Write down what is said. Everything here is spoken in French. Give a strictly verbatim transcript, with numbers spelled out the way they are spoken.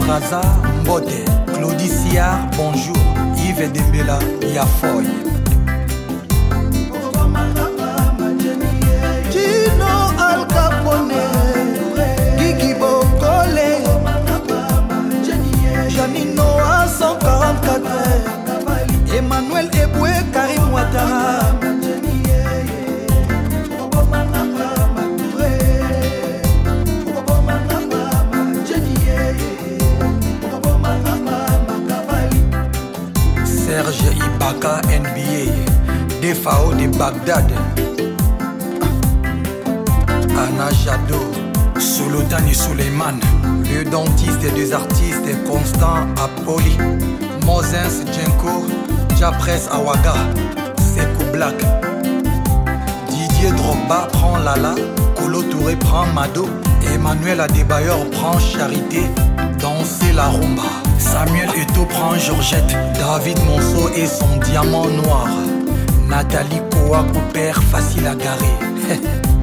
Braza, Mbote, Claudie Siard, bonjour. Yves Dembela, Yafoy. Gino Al Capone, Guigui Bokole, Janino à cent quarante-quatre, Emmanuel Eboué, Karim Ouattara. Serge Ibaka, N B A, Defao de Bagdad, Anna Jadot, Solotani Suleiman, le dentiste des artistes Constant Apoli, Moses Djenko, Japres Awaga, Sekou Black, Didier Drogba prend Lala, Kolo Touré prend Mado, Emmanuel Adebayor prend Charité, Danser la rumba. Samuel Eto'o prend Georgette, David Monceau et son diamant noir, Nathalie Koa Cooper facile à garer.